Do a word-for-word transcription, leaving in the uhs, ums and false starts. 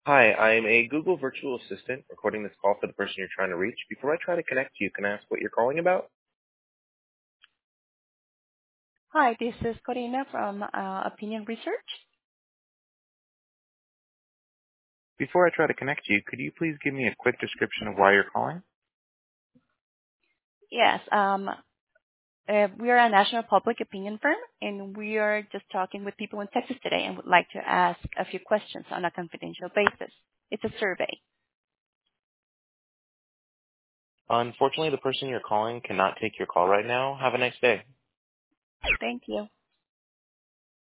Hi, I'm a Google virtual assistant recording this call for the person you're trying to reach. Before I try to connect you, can I ask what you're calling about? Hi, this is Corina from uh, Opinion Research. Before I try to connect you, could you please give me a quick description of why you're calling? Yes, um, uh, we are a national public opinion firm, and we are just talking with people in Texas today and would like to ask a few questions on a confidential basis. It's a survey. Unfortunately, the person you're calling cannot take your call right now. Have a nice day. Thank you.